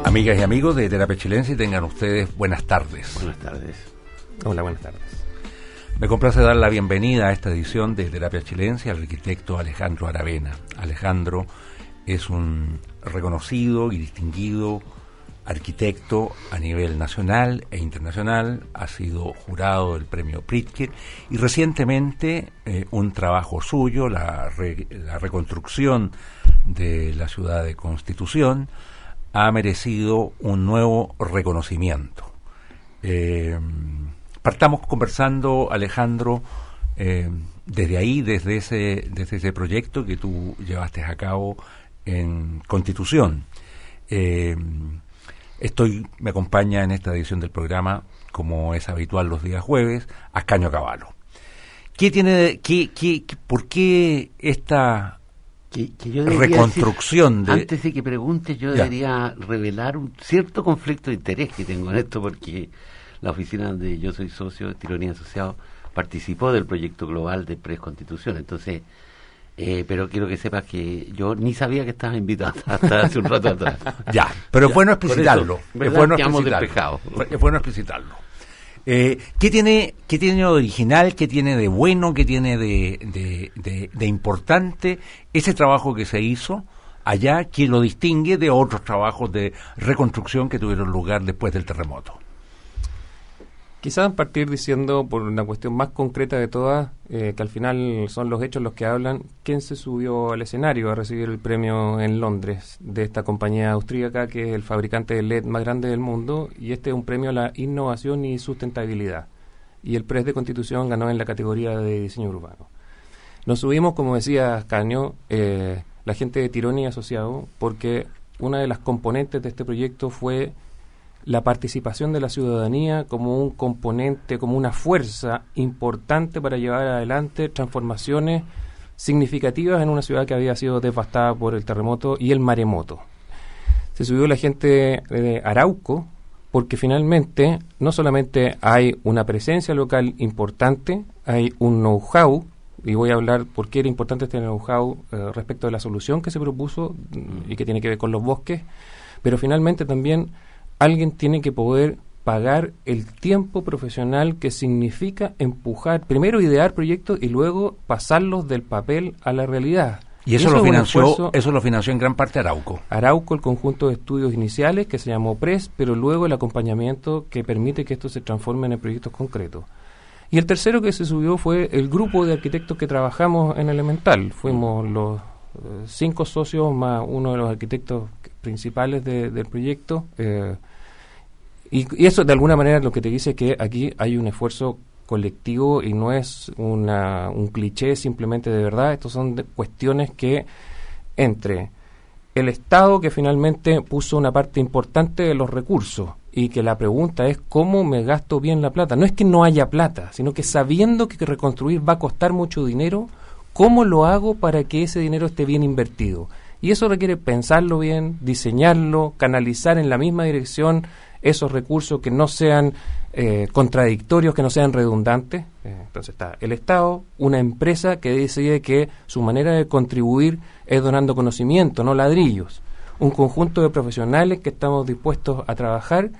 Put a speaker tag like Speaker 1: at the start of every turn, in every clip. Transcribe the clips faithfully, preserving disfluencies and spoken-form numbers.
Speaker 1: Amigas y amigos de Terapia Chilense, tengan ustedes buenas tardes.
Speaker 2: Buenas tardes.
Speaker 3: Hola, buenas tardes.
Speaker 1: Me complace dar la bienvenida a esta edición de Terapia Chilense al arquitecto Alejandro Aravena. Alejandro es un reconocido y distinguido arquitecto a nivel nacional e internacional, ha sido jurado del premio Pritzker y recientemente eh, un trabajo suyo, la, re, la reconstrucción de la ciudad de Constitución, ha merecido un nuevo reconocimiento. Eh, partamos conversando, Alejandro, eh, desde ahí, desde ese, desde ese proyecto que tú llevaste a cabo en Constitución. Eh, estoy, me acompaña en esta edición del programa, como es habitual los días jueves, Ascanio Cavallo. ¿Qué tiene, qué, qué, por qué esta
Speaker 2: Que, que yo
Speaker 1: reconstrucción
Speaker 2: decir,
Speaker 1: de...
Speaker 2: Antes de que preguntes, yo
Speaker 1: ya.
Speaker 2: debería revelar un cierto conflicto de interés que tengo en esto, porque la oficina donde yo soy socio, Tironía Asociado, participó del proyecto global de Preconstitución. Entonces, eh, pero quiero que sepas que yo ni sabía que estabas invitado hasta hace un rato atrás.
Speaker 1: Ya, pero
Speaker 2: ya,
Speaker 1: es bueno explicitarlo.
Speaker 2: Eso,
Speaker 1: es bueno
Speaker 2: explicitarlo.
Speaker 1: Es bueno explicitarlo. Eh, ¿qué tiene qué tiene de original, qué tiene de bueno, qué tiene de, de, de, de importante ese trabajo que se hizo allá, que lo distingue de otros trabajos de reconstrucción que tuvieron lugar después del terremoto?
Speaker 3: Quizás partir diciendo, por una cuestión más concreta de todas, eh, que al final son los hechos los que hablan, quién se subió al escenario a recibir el premio en Londres de esta compañía austríaca que es el fabricante de L E D más grande del mundo, y este es un premio a la innovación y sustentabilidad. Y el Press de Constitución ganó en la categoría de diseño urbano. Nos subimos, como decía Ascanio, eh, la gente de Tironi Asociado, porque una de las componentes de este proyecto fue la participación de la ciudadanía como un componente, como una fuerza importante para llevar adelante transformaciones significativas en una ciudad que había sido devastada por el terremoto y el maremoto. Se subió la gente de Arauco porque finalmente no solamente hay una presencia local importante, hay un know-how, y voy a hablar por qué era importante este know-how eh, respecto de la solución que se propuso y que tiene que ver con los bosques, pero finalmente también alguien tiene que poder pagar el tiempo profesional que significa empujar, primero idear proyectos y luego pasarlos del papel a la realidad.
Speaker 1: Y eso, y eso lo financió, esfuerzo, eso lo financió en gran parte Arauco.
Speaker 3: Arauco, el conjunto de estudios iniciales que se llamó Press, pero luego el acompañamiento que permite que esto se transforme en proyectos concretos. Y el tercero que se subió fue el grupo de arquitectos que trabajamos en Elemental. Fuimos los eh, cinco socios más uno de los arquitectos principales de, del proyecto. Eh, y, y eso de alguna manera lo que te dice que aquí hay un esfuerzo colectivo y no es una, un cliché simplemente de verdad. Estos son de cuestiones que entre el Estado, que finalmente puso una parte importante de los recursos, y que la pregunta es cómo me gasto bien la plata. No es que no haya plata, sino que sabiendo que reconstruir va a costar mucho dinero, ¿cómo lo hago para que ese dinero esté bien invertido? Y eso requiere pensarlo bien, diseñarlo, canalizar en la misma dirección esos recursos que no sean eh, contradictorios, que no sean redundantes. Eh, entonces está el Estado, una empresa que decide que su manera de contribuir es donando conocimiento, no ladrillos. Un conjunto de profesionales que estamos dispuestos a trabajar,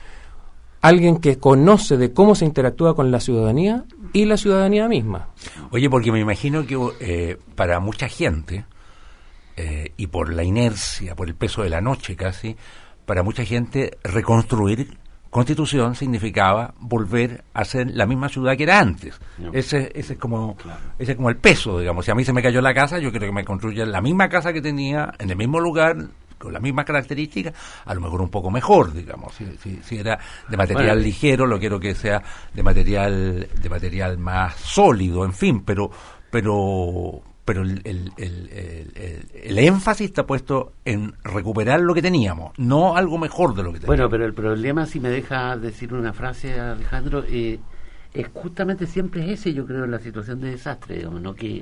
Speaker 3: alguien que conoce de cómo se interactúa con la ciudadanía y la ciudadanía misma.
Speaker 1: Oye, porque me imagino que eh, para mucha gente, eh, y por la inercia, por el peso de la noche casi, para mucha gente reconstruir Constitución significaba volver a ser la misma ciudad que era antes. No. Ese, ese es como claro. ese es como el peso, digamos. Si a mí se me cayó la casa, yo quiero que me construyan la misma casa que tenía, en el mismo lugar, con las mismas características, a lo mejor un poco mejor, digamos. Si, si, si era de material bueno, ligero, lo quiero que sea de material de material más sólido, en fin, pero pero pero el, el, el, el, el énfasis está puesto en recuperar lo que teníamos, no algo mejor de lo que teníamos.
Speaker 2: Bueno, pero el problema, si me deja decir una frase, Alejandro, eh, es justamente siempre es ese, yo creo, en la situación de desastre, digamos, ¿no? Que,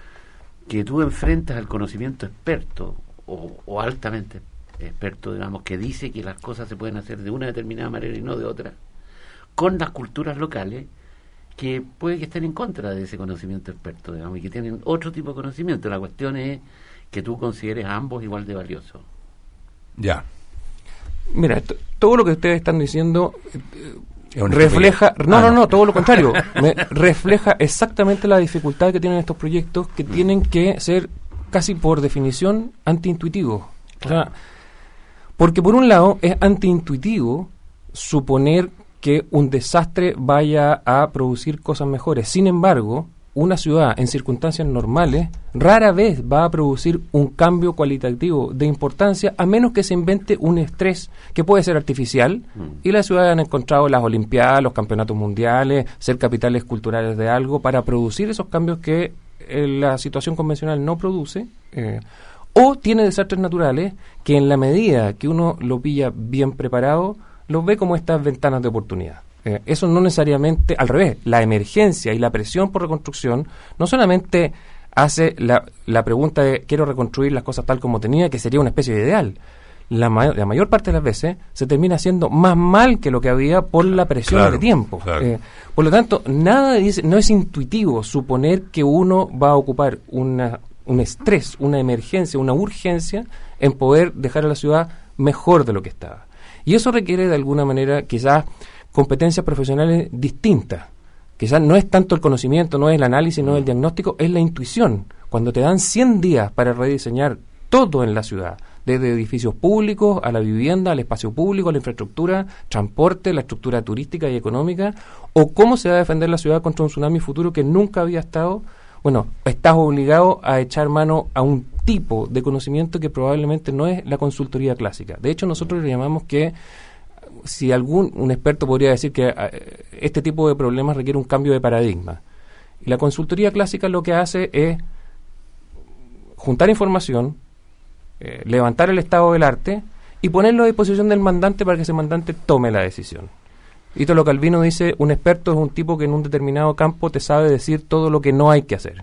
Speaker 2: que tú enfrentas al conocimiento experto, o, o altamente experto, digamos, que dice que las cosas se pueden hacer de una determinada manera y no de otra, con las culturas locales, que puede que estén en contra de ese conocimiento experto, digamos, y que tienen otro tipo de conocimiento. La cuestión es que tú consideres a ambos igual de valiosos.
Speaker 1: Ya.
Speaker 3: Mira, t- todo lo que ustedes están diciendo eh, refleja, no, ah, no, no, todo lo contrario, me refleja exactamente la dificultad que tienen estos proyectos que mm. tienen que ser casi por definición antiintuitivos. O sea, porque por un lado es antiintuitivo suponer que un desastre vaya a producir cosas mejores. Sin embargo, una ciudad en circunstancias normales rara vez va a producir un cambio cualitativo de importancia a menos que se invente un estrés que puede ser artificial mm. y las ciudades han encontrado las olimpiadas, los campeonatos mundiales, ser capitales culturales de algo para producir esos cambios que eh, la situación convencional no produce, eh, o tiene desastres naturales que en la medida que uno lo pilla bien preparado los ve como estas ventanas de oportunidad. Eh, eso no necesariamente, al revés, la emergencia y la presión por reconstrucción no solamente hace la, la pregunta de quiero reconstruir las cosas tal como tenía, que sería una especie de ideal. La, ma- la mayor parte de las veces se termina haciendo más mal que lo que había por la presión
Speaker 1: claro,
Speaker 3: de tiempo.
Speaker 1: Claro. Eh,
Speaker 3: por lo tanto, nada dice, no es intuitivo suponer que uno va a ocupar una, un estrés, una emergencia, una urgencia en poder dejar a la ciudad mejor de lo que estaba. Y eso requiere de alguna manera quizás competencias profesionales distintas. Quizás no es tanto el conocimiento, no es el análisis, no es el diagnóstico, es la intuición. Cuando te dan cien días para rediseñar todo en la ciudad, desde edificios públicos a la vivienda, al espacio público, a la infraestructura, transporte, la estructura turística y económica, o cómo se va a defender la ciudad contra un tsunami futuro que nunca había estado, bueno, estás obligado a echar mano a un tipo de conocimiento que probablemente no es la consultoría clásica. De hecho, nosotros le llamamos que si algún un experto podría decir que uh, este tipo de problemas requiere un cambio de paradigma. Y la consultoría clásica lo que hace es juntar información, eh, levantar el estado del arte y ponerlo a disposición del mandante para que ese mandante tome la decisión. Italo Calvino dice, un experto es un tipo que en un determinado campo te sabe decir todo lo que no hay que hacer.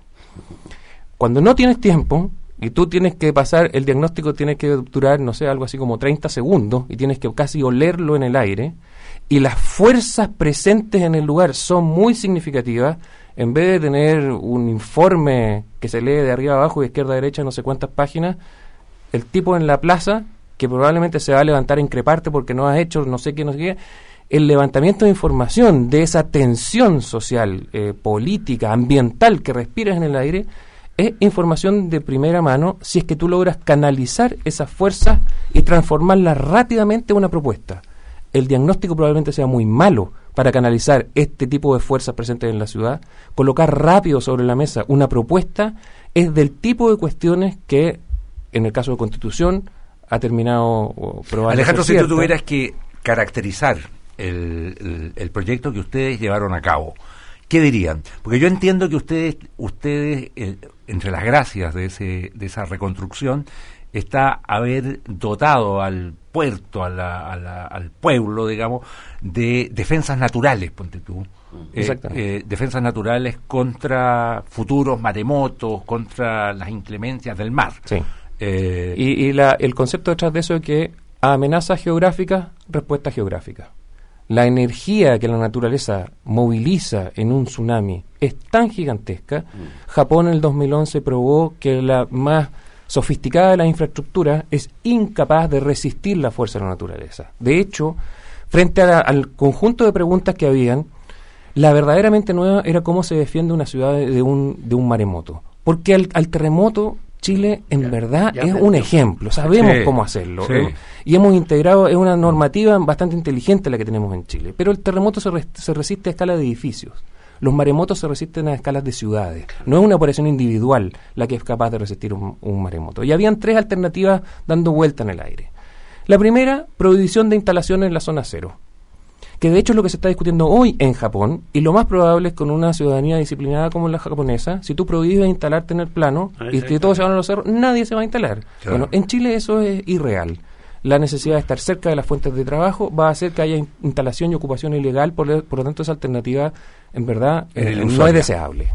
Speaker 3: Cuando no tienes tiempo y tú tienes que pasar, el diagnóstico tiene que durar, no sé, algo así como treinta segundos y tienes que casi olerlo en el aire y las fuerzas presentes en el lugar son muy significativas, en vez de tener un informe que se lee de arriba a abajo y de izquierda a derecha no sé cuántas páginas, el tipo en la plaza que probablemente se va a levantar a increparte porque no has hecho no sé qué, no sé qué, el levantamiento de información de esa tensión social, eh, política, ambiental que respiras en el aire, es información de primera mano si es que tú logras canalizar esas fuerzas y transformarlas rápidamente en una propuesta. El diagnóstico probablemente sea muy malo para canalizar este tipo de fuerzas presentes en la ciudad. Colocar rápido sobre la mesa una propuesta es del tipo de cuestiones que, en el caso de Constitución, ha terminado probando.
Speaker 1: Alejandro, si tú tuvieras que caracterizar el, el, el proyecto que ustedes llevaron a cabo, ¿qué dirían? Porque yo entiendo que ustedes, ustedes eh, entre las gracias de ese de esa reconstrucción, está haber dotado al puerto, a la, a la, al pueblo, digamos, de defensas naturales, ponte tú. Eh, eh, defensas naturales contra futuros maremotos, contra las inclemencias del mar.
Speaker 3: Sí. Eh, y y la, el concepto detrás de eso es que a amenazas geográficas, respuesta geográfica. La energía que la naturaleza moviliza en un tsunami es tan gigantesca. Mm. Japón en el dos mil once probó que la más sofisticada de las infraestructuras es incapaz de resistir la fuerza de la naturaleza. De hecho, frente a la, al conjunto de preguntas que habían, la verdaderamente nueva era cómo se defiende una ciudad de, de, un, de un maremoto. Porque al, al terremoto, Chile en ya, verdad ya es un dio. ejemplo, sabemos sí, cómo hacerlo. Sí. Eh, y hemos integrado, es una normativa bastante inteligente la que tenemos en Chile. Pero el terremoto se, re, se resiste a escala de edificios. Los maremotos se resisten a escalas de ciudades. No es una operación individual la que es capaz de resistir un, un maremoto. Y habían tres alternativas dando vuelta en el aire. La primera, prohibición de instalaciones en la zona cero, que de hecho es lo que se está discutiendo hoy en Japón, y lo más probable es con una ciudadanía disciplinada como la japonesa. Si tú prohíbes instalarte en el plano y que todos se van a los cerros, nadie se va a instalar. Claro. Bueno, en Chile eso es irreal. La necesidad de estar cerca de las fuentes de trabajo va a hacer que haya in- instalación y ocupación ilegal, por, le- por lo tanto esa alternativa en verdad eh, no es deseable.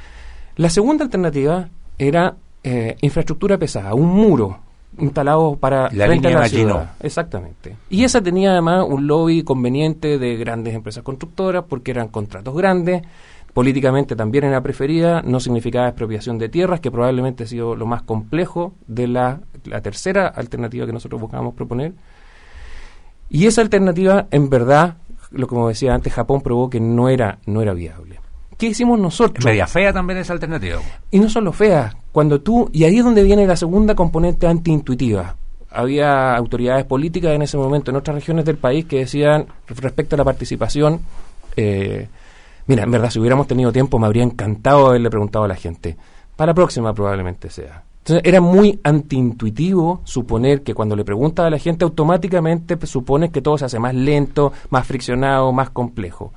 Speaker 3: Mm. La segunda alternativa era eh, infraestructura pesada, un muro instalado para
Speaker 1: la
Speaker 3: frente
Speaker 1: línea
Speaker 3: a la
Speaker 1: Maginot.
Speaker 3: ciudad. Exactamente. Y esa tenía además un lobby conveniente de grandes empresas constructoras porque eran contratos grandes. Políticamente también era preferida, no significaba expropiación de tierras, que probablemente ha sido lo más complejo de la, la tercera alternativa que nosotros buscábamos proponer. Y esa alternativa, en verdad, lo como decía antes, Japón probó que no era, no era viable. ¿Qué hicimos nosotros?
Speaker 1: Media fea también esa alternativa.
Speaker 3: Y no solo fea, cuando tú, y ahí es donde viene la segunda componente antiintuitiva. Había autoridades políticas en ese momento en otras regiones del país que decían, respecto a la participación, eh, mira, en verdad, si hubiéramos tenido tiempo, me habría encantado haberle preguntado a la gente. Para la próxima probablemente sea. Entonces, era muy antiintuitivo suponer que cuando le preguntas a la gente, automáticamente pues, supones que todo se hace más lento, más friccionado, más complejo.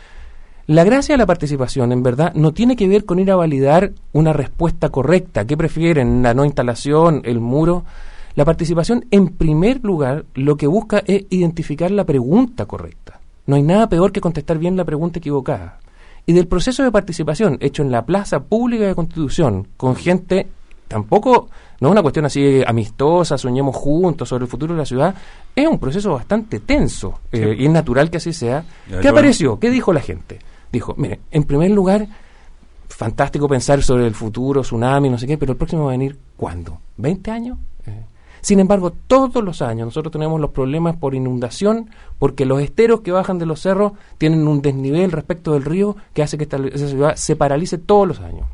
Speaker 3: La gracia de la participación, en verdad, no tiene que ver con ir a validar una respuesta correcta. ¿Qué prefieren? ¿La no instalación? ¿El muro? La participación, en primer lugar, lo que busca es identificar la pregunta correcta. No hay nada peor que contestar bien la pregunta equivocada. Y del proceso de participación hecho en la plaza pública de Constitución, con gente... Tampoco, no es una cuestión así amistosa, soñemos juntos sobre el futuro de la ciudad, es un proceso bastante tenso, sí. eh, y es natural que así sea. Ya, ¿Qué apareció? ¿Qué dijo la gente? Dijo, mire, en primer lugar, fantástico pensar sobre el futuro, tsunami, no sé qué, pero el próximo va a venir, ¿cuándo? ¿veinte años? Eh. Sin embargo, todos los años nosotros tenemos los problemas por inundación, porque los esteros que bajan de los cerros tienen un desnivel respecto del río que hace que esta, esa ciudad se paralice todos los años.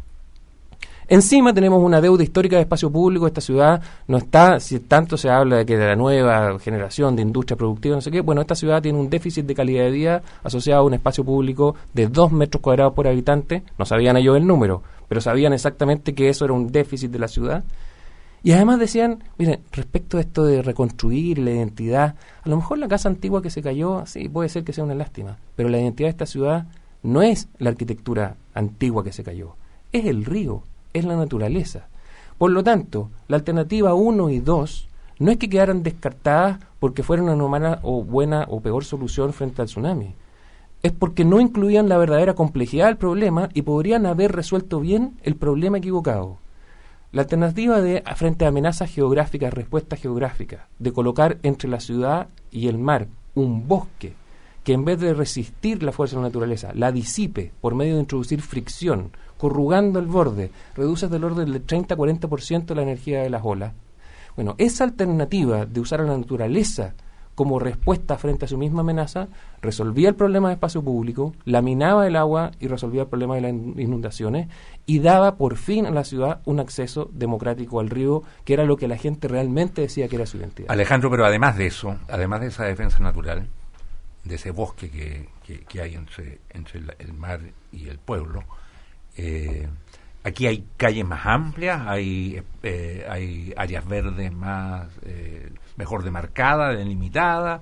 Speaker 3: Encima tenemos una deuda histórica de espacio público. Esta ciudad no está, si tanto se habla de que de la nueva generación de industria productiva, no sé qué, bueno, esta ciudad tiene un déficit de calidad de vida asociado a un espacio público de dos metros cuadrados por habitante. No sabían ellos el número, pero sabían exactamente que eso era un déficit de la ciudad. Y además decían, miren, respecto a esto de reconstruir la identidad, a lo mejor la casa antigua que se cayó, sí, puede ser que sea una lástima, pero la identidad de esta ciudad no es la arquitectura antigua que se cayó, es el río, es la naturaleza. Por lo tanto, la alternativa uno y dos no es que quedaran descartadas porque fueran una mala o buena o peor solución frente al tsunami. Es porque no incluían la verdadera complejidad del problema y podrían haber resuelto bien el problema equivocado. La alternativa de frente a amenazas geográficas, respuestas geográficas, de colocar entre la ciudad y el mar un bosque que en vez de resistir la fuerza de la naturaleza, la disipe por medio de introducir fricción, corrugando el borde, reduces del orden del treinta a cuarenta por ciento la energía de las olas. Bueno, esa alternativa de usar a la naturaleza como respuesta frente a su misma amenaza, resolvía el problema de espacio público, laminaba el agua y resolvía el problema de las inundaciones y daba por fin a la ciudad un acceso democrático al río, que era lo que la gente realmente decía que era su identidad.
Speaker 1: Alejandro, pero además de eso, además de esa defensa natural, de ese bosque que, que, que hay entre, entre el, el mar y el pueblo, eh, aquí hay calles más amplias, hay eh, hay áreas verdes más eh, mejor demarcadas, delimitadas,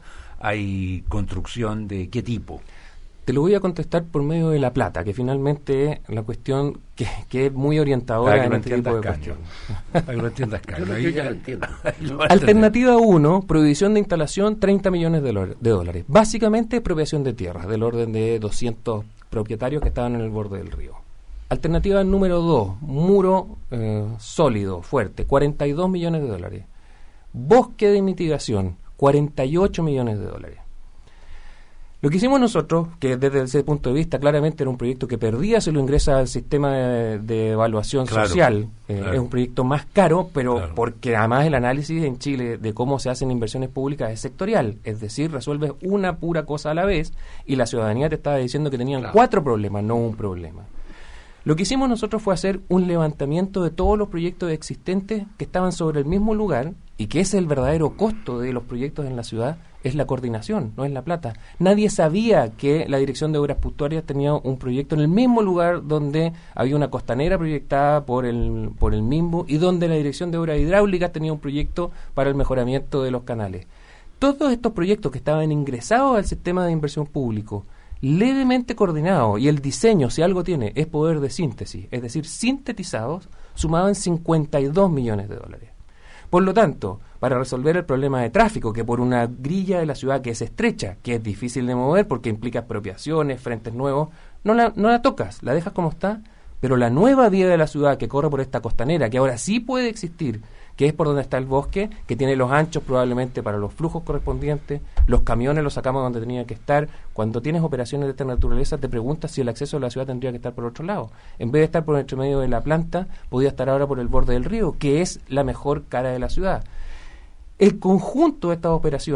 Speaker 1: hay construcción de qué tipo.
Speaker 3: Te lo voy a contestar por medio de La Plata, que finalmente es la cuestión que, que es muy orientadora en este tipo de cuestiones.
Speaker 1: Para que lo entiendas, Carlos.
Speaker 2: Yo, yo ya lo entiendo.
Speaker 3: Alternativa uno, prohibición de instalación, treinta millones de, lo, de dólares. Básicamente expropiación de tierras, del orden de doscientos propietarios que estaban en el borde del río. Alternativa número dos, muro eh, sólido, fuerte, cuarenta y dos millones de dólares. Bosque de mitigación, cuarenta y ocho millones de dólares. Lo que hicimos nosotros, que desde ese punto de vista claramente era un proyecto que perdía si lo ingresa al sistema de, de evaluación claro, social, eh, claro. Es un proyecto más caro, pero claro. Porque además el análisis en Chile de cómo se hacen inversiones públicas es sectorial, es decir, resuelves una pura cosa a la vez y la ciudadanía te estaba diciendo que tenían claro. cuatro problemas, no un problema. Lo que hicimos nosotros fue hacer un levantamiento de todos los proyectos existentes que estaban sobre el mismo lugar y que ese es el verdadero costo de los proyectos en la ciudad, es la coordinación, no es la plata. Nadie sabía que la Dirección de Obras Portuarias tenía un proyecto en el mismo lugar donde había una costanera proyectada por el, por el MIMBU y donde la Dirección de Obras Hidráulicas tenía un proyecto para el mejoramiento de los canales. Todos estos proyectos que estaban ingresados al sistema de inversión público, levemente coordinado, y el diseño, si algo tiene, es poder de síntesis, es decir, sintetizados, sumaban cincuenta y dos millones de dólares. Por lo tanto, para resolver el problema de tráfico, que por una grilla de la ciudad que es estrecha, que es difícil de mover porque implica expropiaciones, frentes nuevos, no la, no la tocas, la dejas como está, pero la nueva vía de la ciudad que corre por esta costanera, que ahora sí puede existir, que es por donde está el bosque, que tiene los anchos probablemente para los flujos correspondientes, los camiones los sacamos donde tenían que estar. Cuando tienes operaciones de esta naturaleza te preguntas si el acceso a la ciudad tendría que estar por otro lado. En vez de estar por entre medio de la planta, podía estar ahora por el borde del río, que es la mejor cara de la ciudad. El conjunto de estas operaciones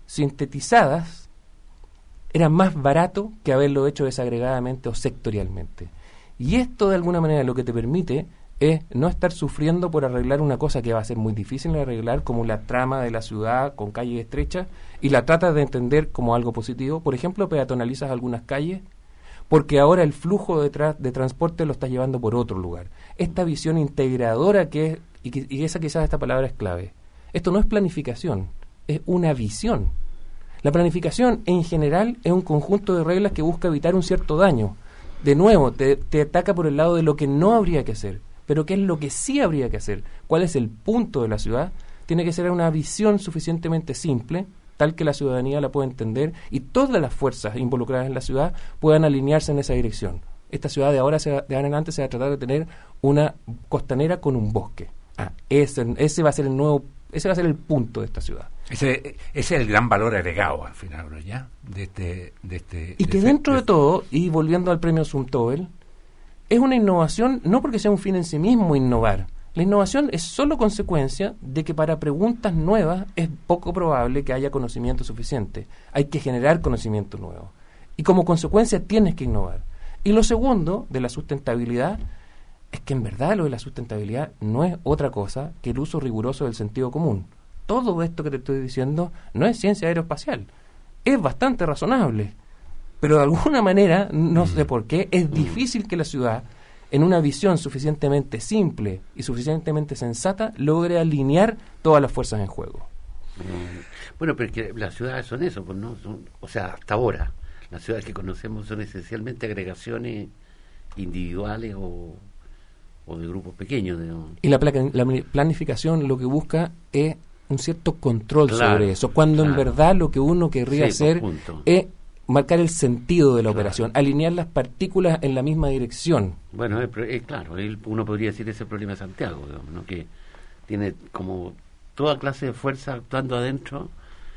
Speaker 3: sintetizadas era más barato que haberlo hecho desagregadamente o sectorialmente. Y esto de alguna manera lo que te permite es no estar sufriendo por arreglar una cosa que va a ser muy difícil de arreglar, como la trama de la ciudad con calles estrechas, y la tratas de entender como algo positivo. Por ejemplo, peatonalizas algunas calles porque ahora el flujo de, tra- de transporte lo estás llevando por otro lugar. Esta visión integradora que es, y, que, y esa quizás esta palabra es clave. Esto no es planificación, es una visión. La planificación en general es un conjunto de reglas que busca evitar un cierto daño. De nuevo, te, te ataca por el lado de lo que no habría que hacer. Pero ¿qué es lo que sí habría que hacer? ¿Cuál es el punto de la ciudad? Tiene que ser una visión suficientemente simple, tal que la ciudadanía la pueda entender y todas las fuerzas involucradas en la ciudad puedan alinearse en esa dirección. Esta ciudad de ahora, se va, de ahora en adelante, se va a tratar de tener una costanera con un bosque. Ah, ese, ese va a ser el nuevo, ese va a ser el punto de esta ciudad.
Speaker 1: Ese, ese es el gran valor agregado al final, ¿no? ¿Ya? De este, de este,
Speaker 3: y
Speaker 1: de
Speaker 3: que
Speaker 1: este,
Speaker 3: dentro
Speaker 1: de
Speaker 3: de todo, y volviendo al premio Zumtobel, es una innovación no porque sea un fin en sí mismo innovar. La innovación es solo consecuencia de que para preguntas nuevas es poco probable que haya conocimiento suficiente. Hay que generar conocimiento nuevo. Y como consecuencia tienes que innovar. Y lo segundo de la sustentabilidad es que en verdad lo de la sustentabilidad no es otra cosa que el uso riguroso del sentido común. Todo esto que te estoy diciendo no es ciencia aeroespacial. Es bastante razonable. Pero de alguna manera, no sé por qué, es difícil que la ciudad, en una visión suficientemente simple y suficientemente sensata, logre alinear todas las fuerzas en juego.
Speaker 2: Bueno, pero es que las ciudades son eso, pues no son, o sea, hasta ahora, las ciudades que conocemos son esencialmente agregaciones individuales o, o de grupos pequeños. Digamos.
Speaker 3: Y la, pla- la planificación lo que busca es un cierto control claro, sobre eso, cuando claro. en verdad lo que uno querría sí, hacer es marcar el sentido de la claro. operación, alinear las partículas en la misma dirección.
Speaker 2: Bueno, es, es claro, el, uno podría decir ese problema de Santiago, digamos, ¿no? Que tiene como toda clase de fuerza actuando adentro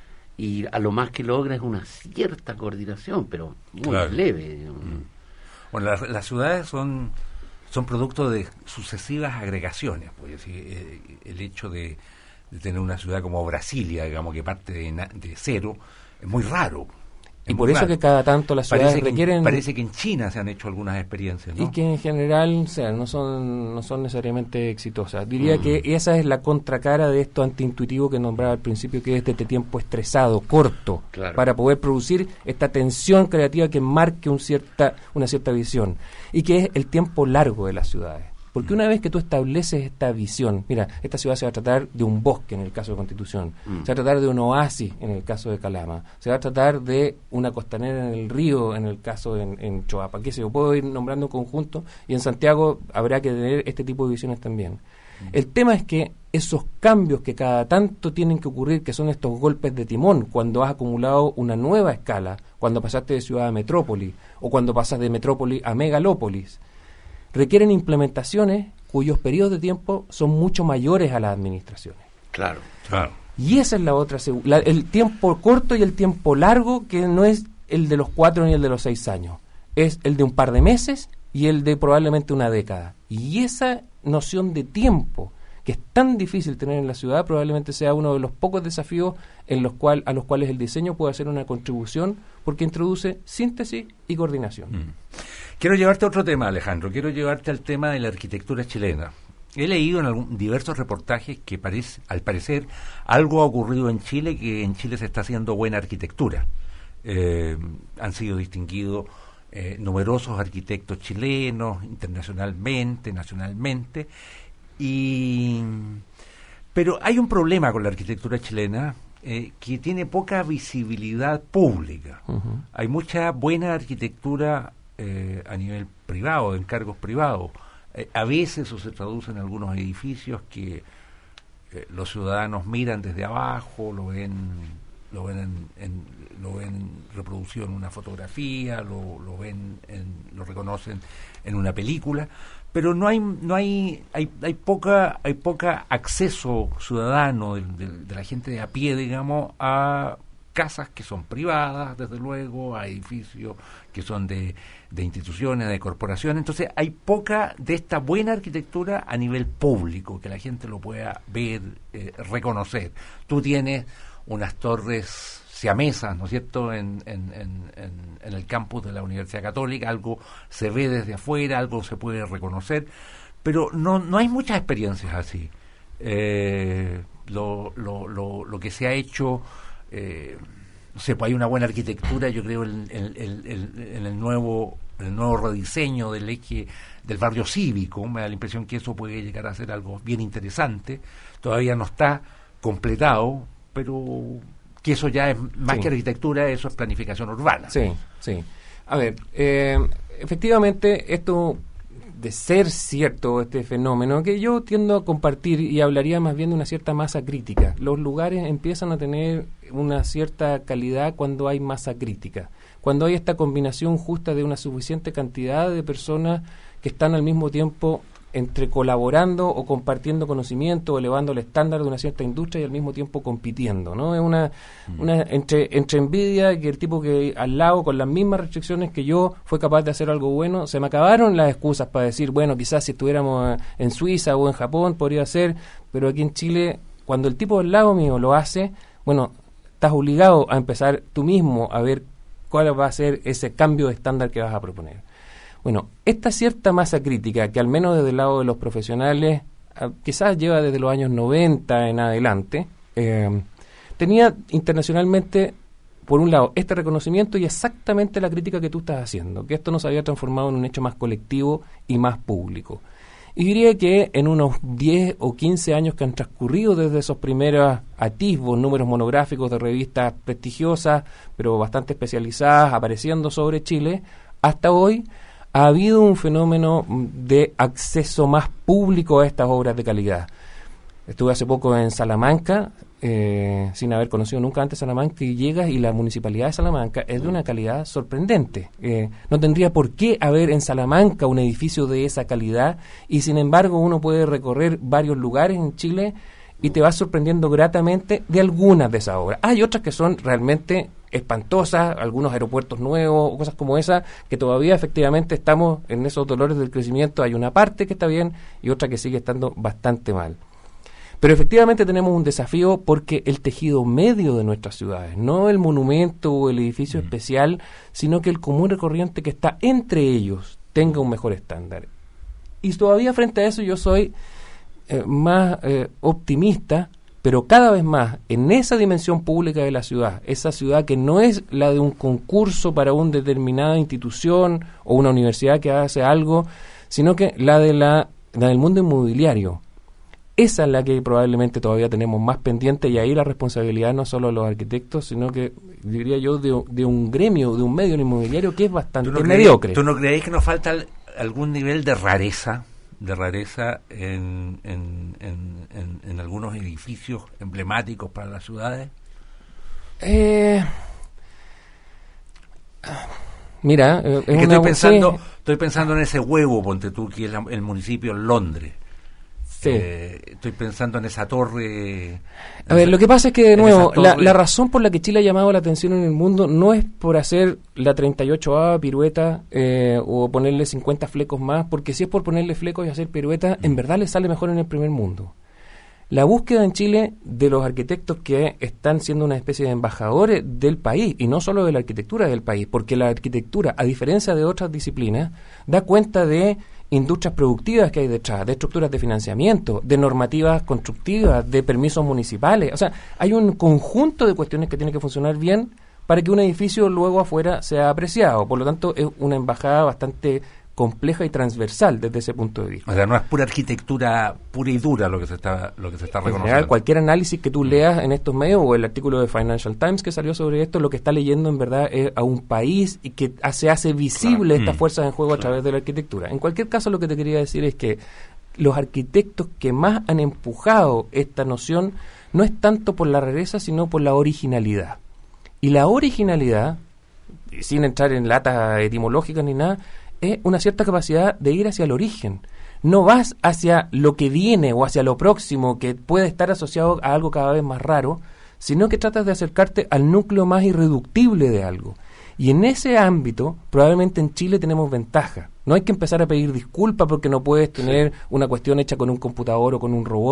Speaker 2: y a lo más que logra es una cierta coordinación, pero muy claro. leve. Digamos.
Speaker 1: Mm. Bueno, las, las ciudades son son producto de sucesivas agregaciones, pues, decir, eh, el hecho de, de tener una ciudad como Brasilia, digamos, que parte de, na, de cero, es muy raro.
Speaker 3: Y por eso que cada tanto las ciudades
Speaker 1: parece que,
Speaker 3: requieren...
Speaker 1: Parece que en China se han hecho algunas experiencias, ¿no?
Speaker 3: Y que en general, o sea, no son no son necesariamente exitosas. Diría mm. que esa es la contracara de esto antiintuitivo que nombraba al principio, que es de este tiempo estresado, corto, claro. para poder producir esta tensión creativa que marque un cierta una cierta visión. Y que es el tiempo largo de las ciudades. Porque una vez que tú estableces esta visión, mira, esta ciudad se va a tratar de un bosque en el caso de Constitución, mm. se va a tratar de un oasis en el caso de Calama, se va a tratar de una costanera en el río en el caso de en, en Choapa, qué sé yo, puedo ir nombrando conjuntos y en Santiago habrá que tener este tipo de visiones también. Mm. El tema es que esos cambios que cada tanto tienen que ocurrir, que son estos golpes de timón, cuando has acumulado una nueva escala, cuando pasaste de ciudad a metrópoli, o cuando pasas de metrópoli a megalópolis, requieren implementaciones cuyos periodos de tiempo son mucho mayores a las administraciones.
Speaker 2: Claro, claro.
Speaker 3: Y esa es la otra, la, el tiempo corto y el tiempo largo, que no es el de los cuatro ni el de los seis años, es el de un par de meses y el de probablemente una década. Y esa noción de tiempo, que es tan difícil tener en la ciudad, probablemente sea uno de los pocos desafíos en los cual, a los cuales el diseño puede hacer una contribución, porque introduce síntesis y coordinación.
Speaker 1: Mm. Quiero llevarte a otro tema, Alejandro. Quiero llevarte al tema de la arquitectura chilena. He leído en algún, diversos reportajes que parece, al parecer algo ha ocurrido en Chile, que en Chile se está haciendo buena arquitectura. Eh, han sido distinguidos eh, numerosos arquitectos chilenos, internacionalmente, nacionalmente, y pero hay un problema con la arquitectura chilena, eh, que tiene poca visibilidad pública. Uh-huh. Hay mucha buena arquitectura eh, a nivel privado, de encargos privados. Eh, a veces eso se traduce en algunos edificios que eh, los ciudadanos miran desde abajo, lo ven lo ven en, en, lo ven reproducido en una fotografía, lo, lo ven en, lo reconocen en una película, pero no hay no hay hay, hay poca hay poca acceso ciudadano de, de, de la gente de a pie, digamos, a casas que son privadas, desde luego, a edificios que son de, de instituciones, de corporaciones. Entonces hay poca de esta buena arquitectura a nivel público, que la gente lo pueda ver, eh, reconocer. Tú tienes unas torres siamesas, ¿no es cierto?, en, en, en, en, en el campus de la Universidad Católica. Algo se ve desde afuera, algo se puede reconocer, pero no, no hay muchas experiencias así. Eh, lo, lo, lo, lo que se ha hecho, eh, no sé, pues hay una buena arquitectura, yo creo, en, en, en, en, en el nuevo el nuevo rediseño del eje del barrio cívico. Me da la impresión que eso puede llegar a ser algo bien interesante. Todavía no está completado, pero que eso ya es más sí. que arquitectura, eso es planificación urbana.
Speaker 3: Sí, sí. A ver, eh, efectivamente, esto de ser cierto, este fenómeno, que yo tiendo a compartir y hablaría más bien de una cierta masa crítica. Los lugares empiezan a tener una cierta calidad cuando hay masa crítica, cuando hay esta combinación justa de una suficiente cantidad de personas que están al mismo tiempo entre colaborando o compartiendo conocimiento o elevando el estándar de una cierta industria y al mismo tiempo compitiendo, ¿no? Es una, mm. una entre, entre envidia que el tipo que al lado con las mismas restricciones que yo fue capaz de hacer algo bueno. Se me acabaron las excusas para decir, bueno, quizás si estuviéramos en Suiza o en Japón podría ser, pero aquí en Chile, cuando el tipo del lado mío lo hace, bueno, estás obligado a empezar tú mismo a ver cuál va a ser ese cambio de estándar que vas a proponer. Bueno, esta cierta masa crítica, que al menos desde el lado de los profesionales, uh, quizás lleva desde los años noventa en adelante, eh, tenía internacionalmente, por un lado, este reconocimiento y exactamente la crítica que tú estás haciendo, que esto no se había transformado en un hecho más colectivo y más público. Y diría que en unos diez o quince años que han transcurrido desde esos primeros atisbos, números monográficos de revistas prestigiosas, pero bastante especializadas, apareciendo sobre Chile, hasta hoy, ha habido un fenómeno de acceso más público a estas obras de calidad. Estuve hace poco en Salamanca, eh, sin haber conocido nunca antes Salamanca, y llegas y la municipalidad de Salamanca es de una calidad sorprendente. Eh, no tendría por qué haber en Salamanca un edificio de esa calidad, y sin embargo uno puede recorrer varios lugares en Chile y te vas sorprendiendo gratamente de algunas de esas obras. Hay otras que son realmente espantosas, algunos aeropuertos nuevos o cosas como esas, que todavía efectivamente estamos en esos dolores del crecimiento. Hay una parte que está bien y otra que sigue estando bastante mal. Pero efectivamente tenemos un desafío porque el tejido medio de nuestras ciudades, no el monumento o el edificio mm. especial, sino que el común y corriente que está entre ellos tenga un mejor estándar. Y todavía frente a eso yo soy eh, más eh, optimista, pero cada vez más en esa dimensión pública de la ciudad, esa ciudad que no es la de un concurso para una determinada institución o una universidad que hace algo, sino que la de la, la del mundo inmobiliario. Esa es la que probablemente todavía tenemos más pendiente, y ahí la responsabilidad no solo de los arquitectos, sino que diría yo de, de un gremio, de un medio inmobiliario que es bastante
Speaker 1: ¿Tú no
Speaker 3: mediocre.
Speaker 1: Crees, ¿Tú no creéis que nos falta algún nivel de rareza? de rareza en, en, en, en, en algunos edificios emblemáticos para las ciudades?
Speaker 3: Eh, mira, eh, es
Speaker 1: es que
Speaker 3: una,
Speaker 1: estoy pensando,
Speaker 3: sí.
Speaker 1: estoy pensando en ese huevo, ponte tú, que es la, el municipio en Londres. Sí. Eh, estoy pensando en esa torre.
Speaker 3: A ver, lo que pasa es que, de nuevo, la,
Speaker 1: torre...
Speaker 3: la razón por la que Chile ha llamado la atención en el mundo no es por hacer la treinta y ochoava pirueta eh, o ponerle cincuenta flecos más, porque si es por ponerle flecos y hacer pirueta, mm. en verdad le sale mejor en el primer mundo. La búsqueda en Chile de los arquitectos que están siendo una especie de embajadores del país, y no solo de la arquitectura del país, porque la arquitectura, a diferencia de otras disciplinas, da cuenta de industrias productivas que hay detrás, de estructuras de financiamiento, de normativas constructivas, de permisos municipales. O sea, hay un conjunto de cuestiones que tiene que funcionar bien para que un edificio luego afuera sea apreciado. Por lo tanto, es una embajada bastante compleja y transversal desde ese punto de vista.
Speaker 1: O sea, no es pura arquitectura pura y dura lo que se está lo que se está reconociendo.
Speaker 3: En general, cualquier análisis que tú leas en estos medios o el artículo de Financial Times que salió sobre esto, lo que está leyendo en verdad es a un país y que se hace visible claro. estas mm. fuerzas en juego claro. a través de la arquitectura. En cualquier caso, lo que te quería decir es que los arquitectos que más han empujado esta noción no es tanto por la rareza, sino por la originalidad. Y la originalidad, sin entrar en latas etimológicas ni nada, es una cierta capacidad de ir hacia el origen. No vas hacia lo que viene o hacia lo próximo que puede estar asociado a algo cada vez más raro, sino que tratas de acercarte al núcleo más irreductible de algo. Y en ese ámbito, probablemente en Chile tenemos ventaja. No hay que empezar a pedir disculpas porque no puedes tener una cuestión hecha con un computador o con un robot,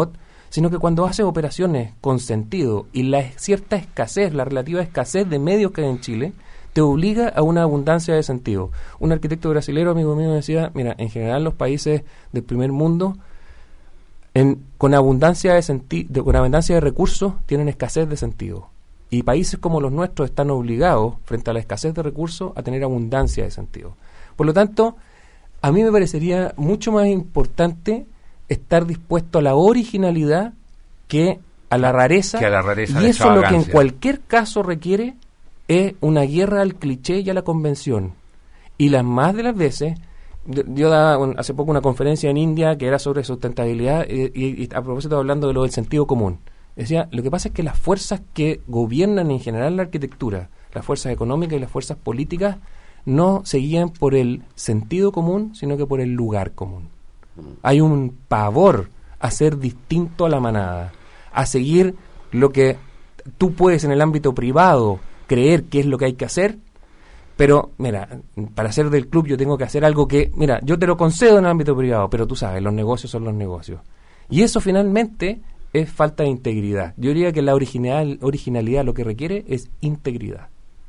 Speaker 3: sino que cuando haces operaciones con sentido y la cierta escasez, la relativa escasez de medios que hay en Chile, te obliga a una abundancia de sentido. Un arquitecto brasilero, amigo mío, me decía, mira, en general los países del primer mundo, en, con abundancia de senti- de, con abundancia de recursos, tienen escasez de sentido. Y países como los nuestros están obligados, frente a la escasez de recursos, a tener abundancia de sentido. Por lo tanto, a mí me parecería mucho más importante estar dispuesto a la originalidad que a la rareza.
Speaker 1: Que a la rareza
Speaker 3: y
Speaker 1: de
Speaker 3: eso lo que en
Speaker 1: extravagancia.
Speaker 3: cualquier caso requiere es una guerra al cliché y a la convención. Y las más de las veces, yo, yo daba un, hace poco una conferencia en India que era sobre sustentabilidad eh, y, y a propósito hablando de lo del sentido común. Decía, lo que pasa es que las fuerzas que gobiernan en general la arquitectura, las fuerzas económicas y las fuerzas políticas, no se guían por el sentido común, sino que por el lugar común. Hay un pavor a ser distinto a la manada, a seguir lo que tú puedes en el ámbito privado creer que es lo que hay que hacer, pero, mira, para ser del club yo tengo que hacer algo que, mira, yo te lo concedo en el ámbito privado, pero tú sabes, los negocios son los negocios. Y eso finalmente es falta de integridad. Yo diría que la original, originalidad lo que requiere es integridad.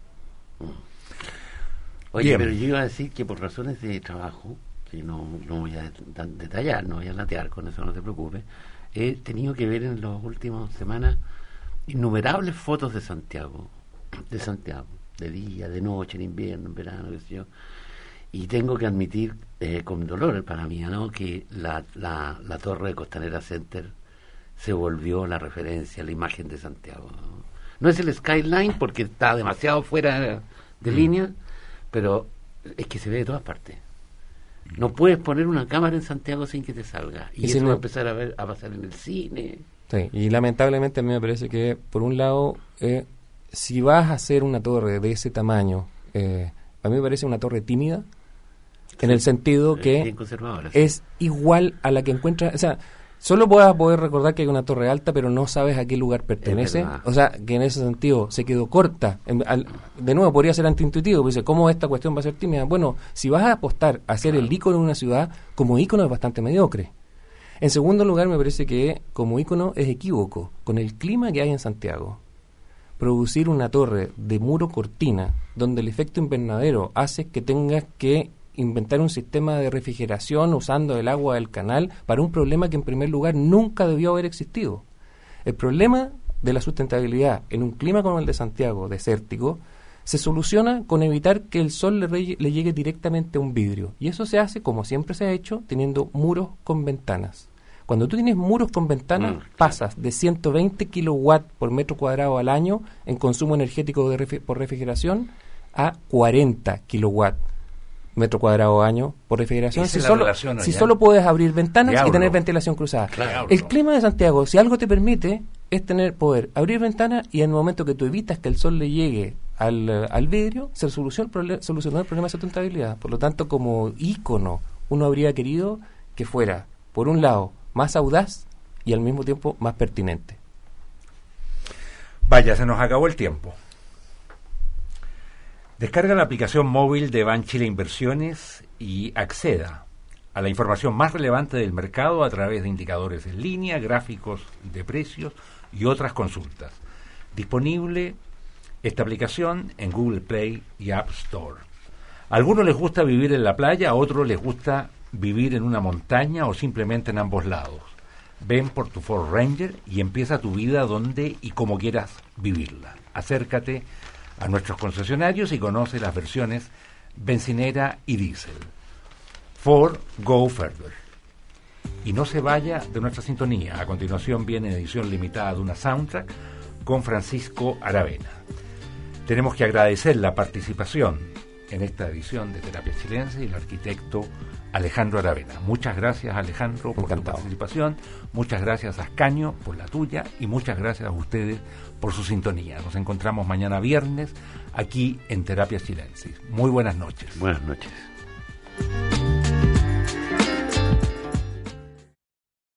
Speaker 2: Oye,
Speaker 1: Bien.
Speaker 2: pero yo iba a decir que por razones de trabajo, que no, no voy a det- detallar, no voy a latear, con eso no te preocupes, he tenido que ver en las últimas semanas innumerables fotos de Santiago, de Santiago, de día, de noche, en invierno, en verano, qué sé yo, y tengo que admitir eh, con dolor para mí, ¿no?, que la, la, la torre de Costanera Center se volvió la referencia, la imagen de Santiago, ¿no? No es el skyline porque está demasiado fuera de
Speaker 1: Mm.
Speaker 2: línea, pero es que se ve de todas partes. No puedes poner una cámara en Santiago sin que te salga. Y,
Speaker 3: Y
Speaker 2: eso
Speaker 3: si
Speaker 2: va
Speaker 3: no-
Speaker 2: a empezar a ver a pasar en el cine.
Speaker 3: Sí, y lamentablemente a mí me parece que, por un lado, eh, si vas a hacer una torre de ese tamaño, eh, a mí me parece una torre tímida, en el sentido
Speaker 2: Eh,
Speaker 3: que
Speaker 2: bien conservadora, sí.
Speaker 3: es igual a la que encuentras, o sea, solo puedas poder recordar que hay una torre alta, pero no sabes a qué lugar pertenece.
Speaker 2: verdad.
Speaker 3: O sea, que en ese sentido se quedó corta. En- al- de nuevo, podría ser antiintuitivo, pues dice, ¿cómo esta cuestión va a ser tímida? Bueno, si vas a apostar a ser el ícono de una ciudad, como ícono es bastante mediocre. En segundo lugar, me parece que como ícono es equívoco. Con el clima que hay en Santiago, producir una torre de muro cortina, donde el efecto invernadero hace que tengas que inventar un sistema de refrigeración usando el agua del canal para un problema que en primer lugar nunca debió haber existido. El problema de la sustentabilidad en un clima como el de Santiago, desértico, se soluciona con evitar que el sol le, re- le llegue directamente a un vidrio. Y eso se hace, como siempre se ha hecho, teniendo muros con ventanas. Cuando tú tienes muros con ventanas,
Speaker 2: Mm, claro.
Speaker 3: pasas de ciento veinte kilowatts por metro cuadrado al año en consumo energético de refi- por refrigeración a cuarenta kilowatts metro cuadrado año por refrigeración.
Speaker 1: Esa
Speaker 3: Si
Speaker 1: es la
Speaker 3: solo,
Speaker 1: relación, ¿no?
Speaker 3: si
Speaker 1: Ya.
Speaker 3: solo puedes abrir ventanas
Speaker 1: Diablo.
Speaker 3: y tener ventilación cruzada.
Speaker 2: Claro.
Speaker 3: El clima de Santiago, si algo te permite, es tener poder abrir ventanas y en el momento que tú evitas que el sol le llegue al, eh, al vidrio, se solucionó el, prole- solucionó el problema de sustentabilidad. Por lo tanto, como ícono, uno habría querido que fuera, por un lado, más audaz y al mismo tiempo más pertinente.
Speaker 1: Vaya, se nos acabó el tiempo. Descarga la aplicación móvil de Banchile Inversiones y acceda a la información más relevante del mercado a través de indicadores en línea, gráficos de precios y otras consultas. Disponible esta aplicación en Google Play y App Store. A algunos les gusta vivir en la playa, a otros les gusta vivir en una montaña o simplemente en ambos lados. Ven por tu Ford Ranger y empieza tu vida donde y como quieras vivirla. Acércate a nuestros concesionarios y conoce las versiones bencinera y diésel. Ford Go Further. Y no se vaya de nuestra sintonía. A continuación viene edición limitada de una soundtrack con Francisco Aravena. Tenemos que agradecer la participación en esta edición de Terapia Chilense y el arquitecto Alejandro Aravena. Muchas gracias, Alejandro, por
Speaker 3: Encantado.
Speaker 1: tu participación. Muchas gracias, Ascaño, por la tuya. Y muchas gracias a ustedes por su sintonía. Nos encontramos mañana viernes aquí en Terapia Chilense. Muy buenas noches.
Speaker 2: Buenas noches.